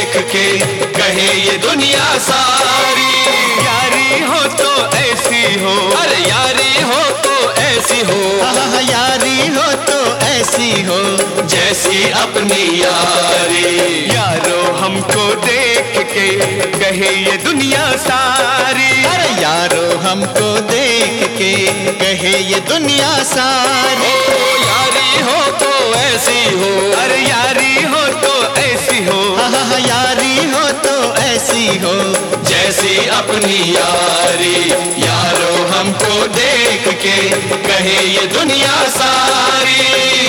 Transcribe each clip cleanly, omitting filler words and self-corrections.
देख के कहे ये दुनिया सारी। यारी हो तो ऐसी हो, अरे यारी हो तो ऐसी हो, यारी हो तो ऐसी हो जैसी अपनी यारी। यारो हमको देख के कहे ये दुनिया सारी। अरे यारो हमको देख के कहे ये दुनिया सारी। ओ यारी हो तो ऐसी हो, अरे यारी हो तो ऐसी हो, यारी हो तो ऐसी हो जैसी अपनी यारी। यारो हमको देख के कहे ये दुनिया सारी।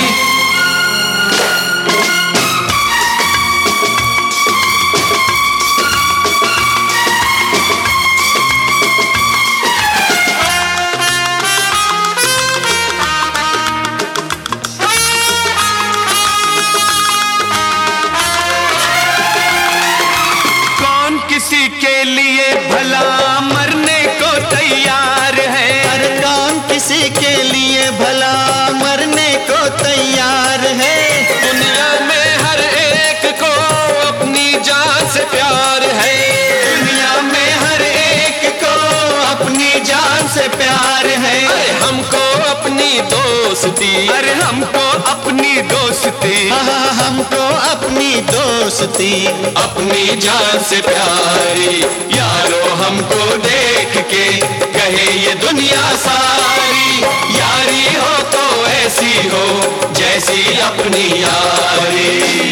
किसी के लिए भला मरने को तैयार है, अरे कौन किसी के लिए भला मरने को तैयार है। दुनिया में हर एक को अपनी जान से प्यार है, दुनिया में हर एक को अपनी जान से प्यार है। अरे हमको अपनी दोस्ती, अरे हमको अपनी दोस्ती, हमको अपनी दोस्ती अपनी जान से प्यारी। यारो हमको देख के कहे ये दुनिया सारी। यारी हो तो ऐसी हो जैसी अपनी यारी।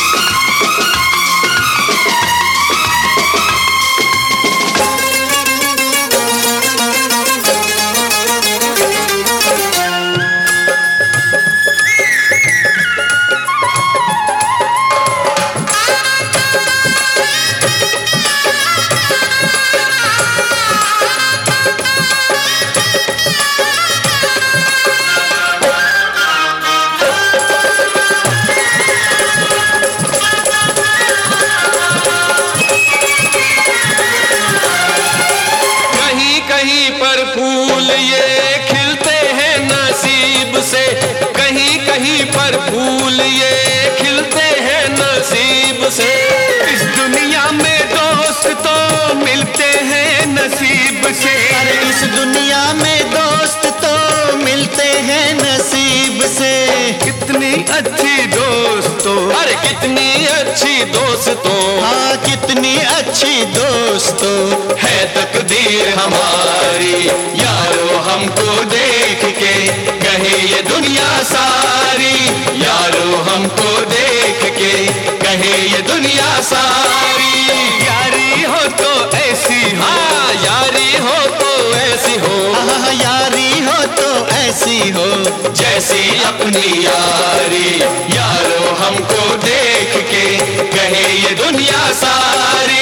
कहीं पर फूल ये खिलते हैं नसीब से, कहीं कहीं पर फूल ये खिलते हैं नसीब से। इस दुनिया में दोस्त तो मिलते हैं नसीब से, अरे इस दुनिया में दोस्त तो मिलते हैं नसीब से। कितनी अच्छी दोस्तों, अरे कितनी अच्छी दोस्तों, हाँ कितनी अच्छी दोस्तों है तकदीर हमारी। यारो हमको देख के कहे ये दुनिया सारी। यारो हमको देख के कहे ये दुनिया सारी। यारी हो तो ऐसी हो, हाँ यारी हो तो ऐसी हो, यारी हो तो ऐसी हो जैसी अपनी यारी। यारो हमको देख के कहे ये दुनिया सारी।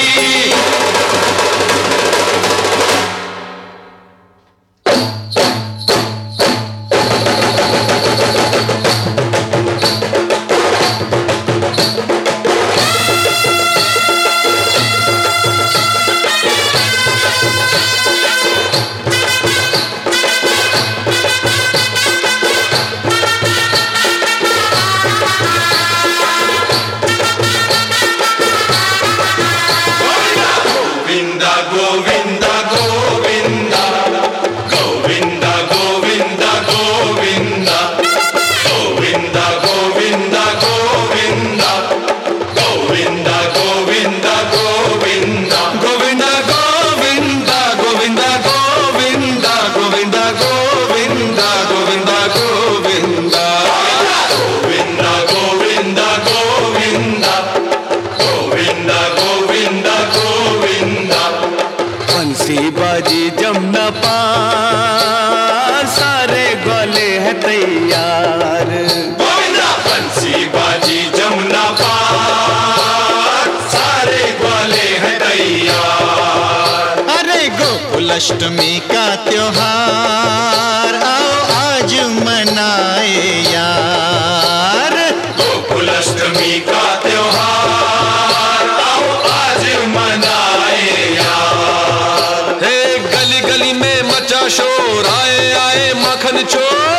बाजी जमुना पार सारे ग्वाले हैं तैयार। गोविंदा बंसी बाजी जमुना पार सारे ग्वाले हैं तैयार। अरे गोकुलाष्टमी का त्योहार आओ आज मनाए यार। गोकुलाष्टमी का त्योहार आओ आज मनाए यार। हे गली गली में मचा शोर, आए आए माखन चोर।